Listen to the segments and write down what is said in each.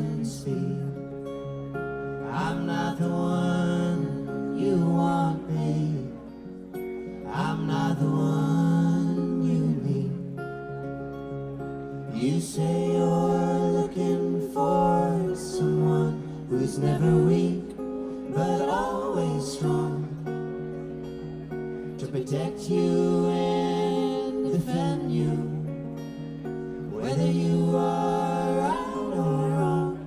can speak. I'm not the one you want, babe. I'm not the one you need. You say you're looking for someone who's never weak, but always strong, to protect you and defend you, whether you are right or wrong.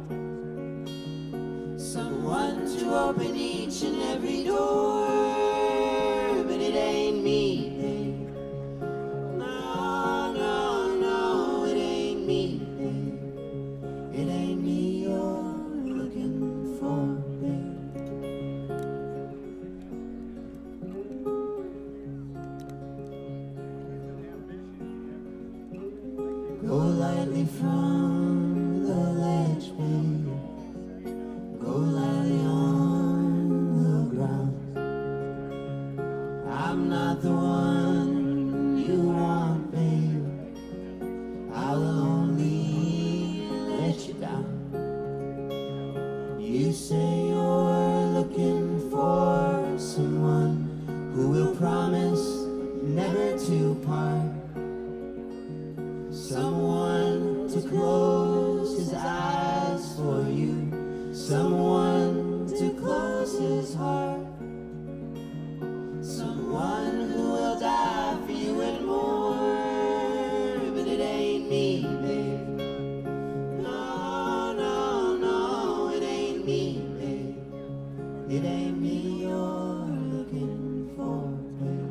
Someone to open each and every door, but it ain't me, babe. No, no, no, it ain't me, babe. It ain't me you're looking for, babe. Go lightly from the ledge, babe. Go lightly on the ground. I'm not the one you want, babe. I will only let you down. You say you're looking for someone who will promise never to part, someone to close his eyes for you, someone to close his heart, someone who will die for you and more, but it ain't me, babe. No, no, no, it ain't me, babe. It ain't me you're looking for, babe.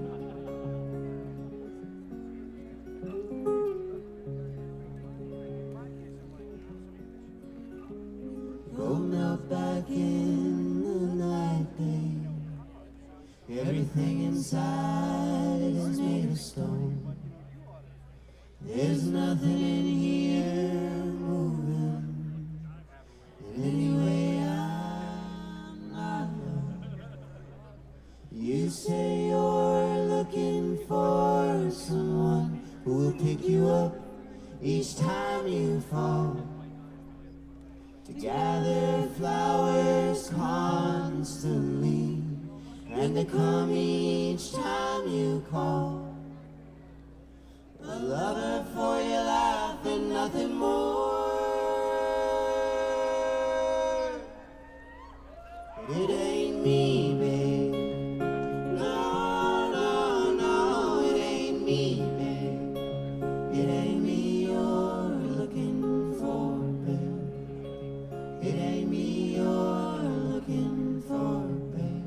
Go melt back in the night, babe. Everything inside is made of stone. There's nothing in here moving. And anyway, I'm not alone. You say you're looking for someone who will pick you up each time you fall, to gather flowers constantly, and to come each time you call. A lover for your life and nothing more. It ain't me, babe. No, no, no, it ain't me, babe. It ain't me you're looking for, babe. It ain't me you're looking for, babe.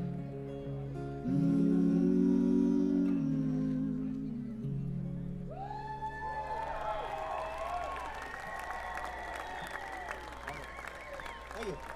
Thank you.